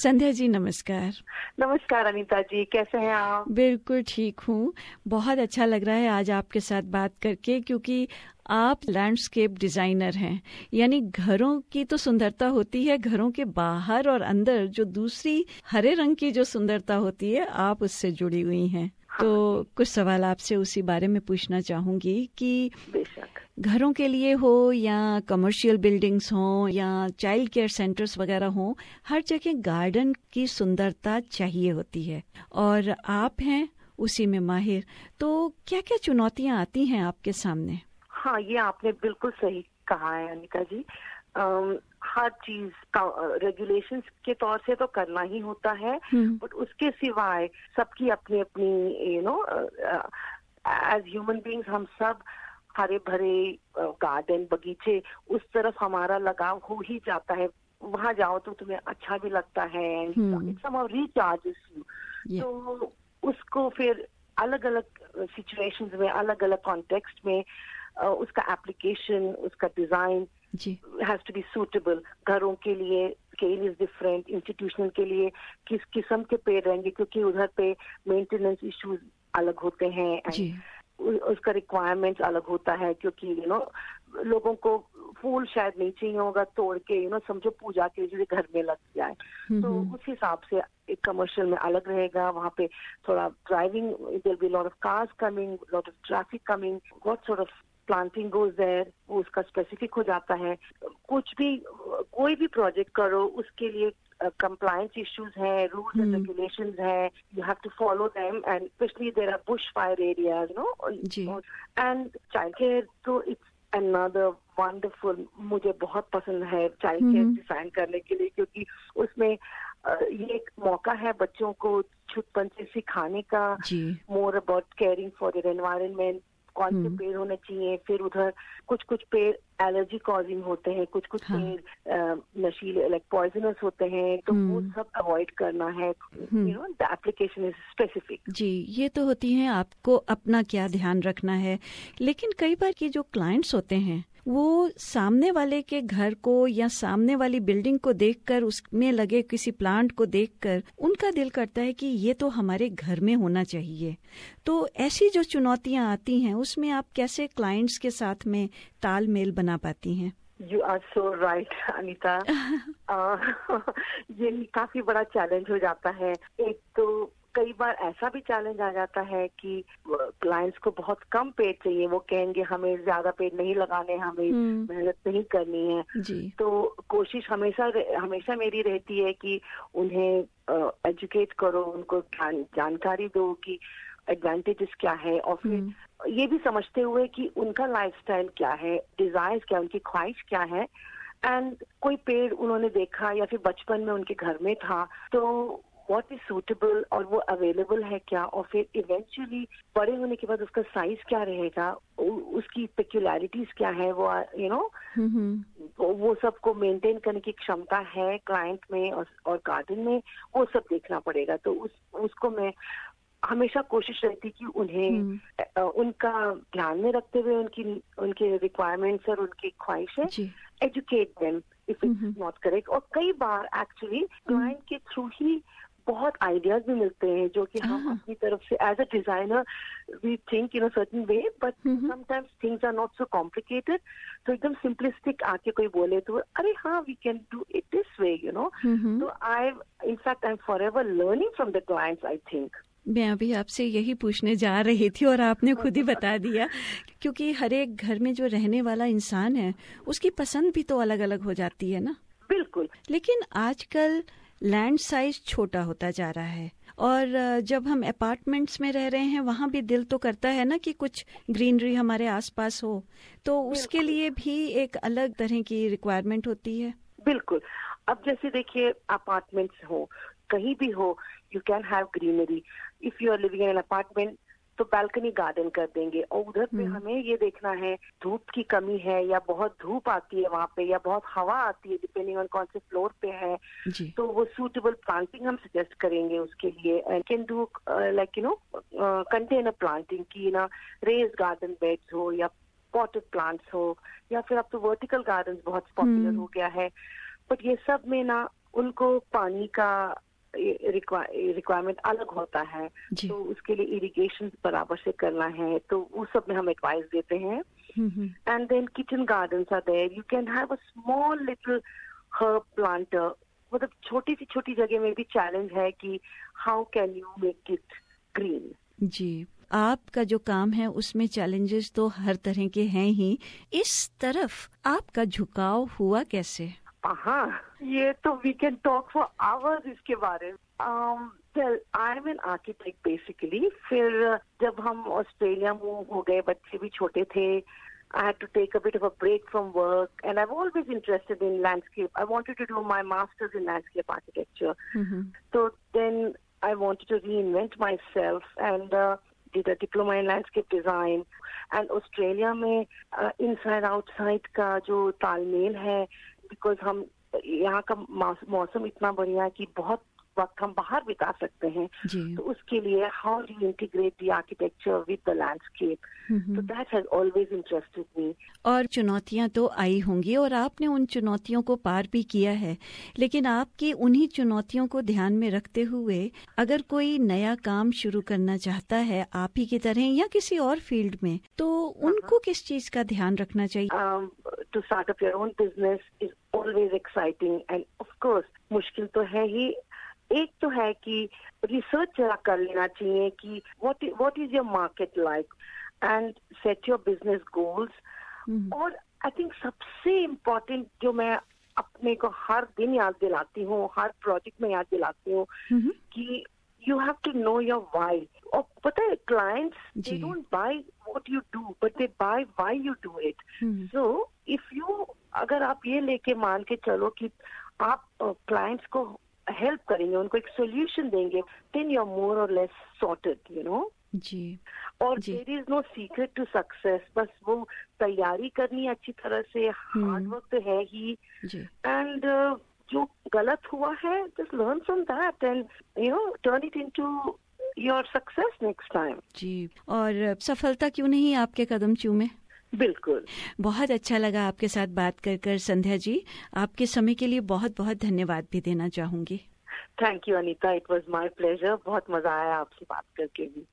संध्या जी नमस्कार। नमस्कार अनीता जी, कैसे हैं आप? बिल्कुल ठीक हूँ। बहुत अच्छा लग रहा है आज आपके साथ बात करके, क्योंकि आप लैंडस्केप डिजाइनर हैं। यानी घरों की तो सुंदरता होती है, घरों के बाहर और अंदर जो दूसरी हरे रंग की जो सुंदरता होती है, आप उससे जुड़ी हुई हैं। तो कुछ सवाल आपसे उसी बारे में पूछना चाहूंगी कि बेशक घरों के लिए हो या कमर्शियल बिल्डिंग्स हो या चाइल्ड केयर सेंटर्स वगैरह हो, हर जगह गार्डन की सुंदरता चाहिए होती है और आप हैं उसी में माहिर। तो क्या क्या चुनौतियां आती हैं आपके सामने? हाँ, ये आपने बिल्कुल सही कहा है अनीता जी। हर चीज रेगुलेशंस के तौर से तो करना ही होता है, बट उसके सिवाय सबकी अपनी अपनी एज ह्यूमन बीइंग्स हम सब हरे भरे गार्डन बगीचे उस तरफ हमारा लगाव हो ही जाता है। वहां जाओ तो तुम्हें अच्छा भी लगता है, इट समहाउ रिचार्जेस यू। तो उसको फिर अलग अलग सिचुएशंस में, अलग अलग कॉन्टेक्स्ट में उसका एप्लीकेशन, उसका design has to be suitable. घरों के लिए स्केल इज डिफरेंट, इंस्टीट्यूशनल के लिए किस किस्म के पेड़ रहेंगे, क्योंकि उधर पे मेंटेनेंस इश्यूज अलग होते हैं, उसका रिक्वायरमेंट्स अलग होता है, क्योंकि लोगों को फूल शायद नहीं चाहिए होगा तोड़ के समझो पूजा के लिए घर में लग जाए, तो उस हिसाब से एक कमर्शियल में अलग रहेगा। वहाँ पे थोड़ा driving, there be lot of cars coming, lot of traffic coming, what sort of planting goes there, वो उसका स्पेसिफिक हो जाता है। कुछ भी कोई भी प्रोजेक्ट करो उसके लिए compliance issues है, rules and regulations है, you have to follow them, and especially there are bushfire areas, and childcare, so it's another wonderful, मुझे बहुत पसंद है childcare डिजाइन करने के लिए, क्योंकि उसमें ये एक मौका है बच्चों को छुटपन से सिखाने का, more about caring for their environment, कौन से पेड़ होने चाहिए। फिर उधर कुछ कुछ पेड़ एलर्जी कॉजिंग होते हैं, कुछ कुछ पेड़ नशीले लाइक पॉइजनस होते हैं, तो वो सब अवॉइड करना है। The application is specific. जी, ये तो होती है, आपको अपना क्या ध्यान रखना है। लेकिन कई बार की जो क्लाइंट्स होते हैं वो सामने वाले के घर को या सामने वाली बिल्डिंग को देखकर, उसमें लगे किसी प्लांट को देखकर उनका दिल करता है कि ये तो हमारे घर में होना चाहिए। तो ऐसी जो चुनौतियां आती हैं उसमें आप कैसे क्लाइंट्स के साथ में तालमेल बना पाती हैं? You are so right, Anita. ये काफी बड़ा चैलेंज हो जाता है। एक तो कई बार ऐसा भी चैलेंज आ जाता है कि क्लाइंट्स को बहुत कम पेड़ चाहिए, वो कहेंगे हमें ज्यादा पेड़ नहीं लगाने, हमें मेहनत नहीं करनी है। तो कोशिश हमेशा मेरी रहती है कि उन्हें एजुकेट करो, उनको जानकारी दो कि एडवांटेजेस क्या है, और फिर ये भी समझते हुए कि उनका लाइफस्टाइल क्या है, डिजायर्स क्या, उनकी ख्वाहिश क्या है। एंड कोई पेड़ उन्होंने देखा या फिर बचपन में उनके घर में था, तो व्हाट इज सूटेबल और वो अवेलेबल है क्या, और फिर इवेंचुअली बड़े होने के बाद उसका साइज क्या रहेगा, उसकी पेक्युलैरिटीज क्या है, वो वो सबको मेंटेन करने की क्षमता है क्लाइंट में और गार्डन में, वो सब देखना पड़ेगा। तो उसको मैं हमेशा कोशिश रहती कि उन्हें उनका ध्यान में रखते हुए उनके रिक्वायरमेंट्स और उनकी ख्वाहिशें educate them if it's not correct. और कई बार एक्चुअली क्लाइंट के थ्रू ही बहुत आइडियाज भी मिलते हैं, जो कि हम अपनी तरफ से as a designer we think in a certain way, but sometimes things are not so complicated. तो एकदम सिंपलिस्टिक आके कोई बोले तो अरे हाँ, we can do it this way, तो I am forever learning from the clients, I think. मैं अभी आपसे यही पूछने जा रही थी और आपने खुद ही बता दिया, क्योंकि हर एक घर में जो रहने वाला इंसान है उसकी पसंद भी तो अलग अलग हो जाती है ना। बिल्कुल। लेकिन आजकल लैंड साइज छोटा होता जा रहा है, और जब हम अपार्टमेंट्स में रह रहे हैं वहाँ भी दिल तो करता है ना कि कुछ ग्रीनरी हमारे आसपास हो, तो उसके लिए भी एक अलग तरह की रिक्वायरमेंट होती है। बिल्कुल। अब जैसे देखिए, अपार्टमेंट्स हो, कहीं भी हो, you can have greenery. If you are living in an apartment तो बालकनी गार्डन कर देंगे, और उधर पे हमें ये देखना है धूप की कमी है या बहुत धूप आती है वहाँ पे, या बहुत हवा आती है, डिपेंडिंग ऑन कौन से फ्लोर पे है, तो वो सूटेबल प्लांटिंग हम सजेस्ट करेंगे उसके लिए। And can do like container planting की ना, रेज गार्डन बेड्स हो या पॉटेड प्लांट्स हो, या फिर अब तो वर्टिकल गार्डन बहुत पॉपुलर हो गया है। बट ये सब में ना उनको पानी का रिक्वायरमेंट अलग होता है, तो उसके लिए इरिगेशन बराबर से करना है, तो वो सब में हम एडवाइस देते हैं. And then kitchen gardens are there, you can have a small little herb planter. मतलब छोटी जगह में भी चैलेंज है कि how can you make it green. जी, आपका जो काम है उसमें चैलेंजेस तो हर तरह के हैं ही. इस तरफ आपका झुकाव हुआ कैसे? हाँ, ये तो we can talk for hours इसके बारे में. I am an architect basically. फिर जब हम ऑस्ट्रेलिया मूव हो गए, बच्चे भी छोटे थे, I had to take a bit of a break from work, and I've always interested in landscape. I wanted to do my master's in landscape architecture. So then I wanted to reinvent myself and did a diploma in landscape design. And Australia में inside outside का जो तालमेल है, because हम यहाँ का मौसम इतना बढ़िया है कि बहुत वक्त हम बाहर बिता सकते हैं, तो उसके लिए how do you integrate the architecture with the landscape, तो that has always interested me. और चुनौतियां तो आई होंगी और आपने उन चुनौतियों को पार भी किया है, लेकिन आपकी उन्हीं चुनौतियों को ध्यान में रखते हुए अगर कोई नया काम शुरू करना चाहता है आप ही की तरह या किसी और फील्ड में, तो उनको किस चीज का ध्यान रखना चाहिए? To start up your own business is always exciting and of course मुश्किल तो है ही. एक तो है कि रिसर्च जरा कर लेना चाहिए कि what is your market like and set your business goals. और आई थिंक सबसे इम्पोर्टेंट जो मैं अपने को हर दिन याद दिलाती हूँ, हर प्रोजेक्ट में याद दिलाती हूँ, कि you have to know your why. और पता है clients they don't buy what you do but they buy why you do it. So if you अगर आप ये लेके मान के चलो कि आप क्लाइंट्स को हेल्प करेंगे, उनको एक सोल्यूशन देंगे, देन यू आर मोर और लेस सॉर्टेड, यू नो. जी. और there is no secret to success. बस वो तैयारी करनी अच्छी तरह से, हार्ड वर्क तो है ही, एंड जो गलत हुआ है just learn from that and you know turn it into your success next time. जी. और सफलता क्यों नहीं आपके कदम चूमे? बिल्कुल. बहुत अच्छा लगा आपके साथ बात कर संध्या जी. आपके समय के लिए बहुत बहुत धन्यवाद भी देना चाहूंगी. Thank you Anita, it was my pleasure. बहुत मजा आया आपसे बात करके भी.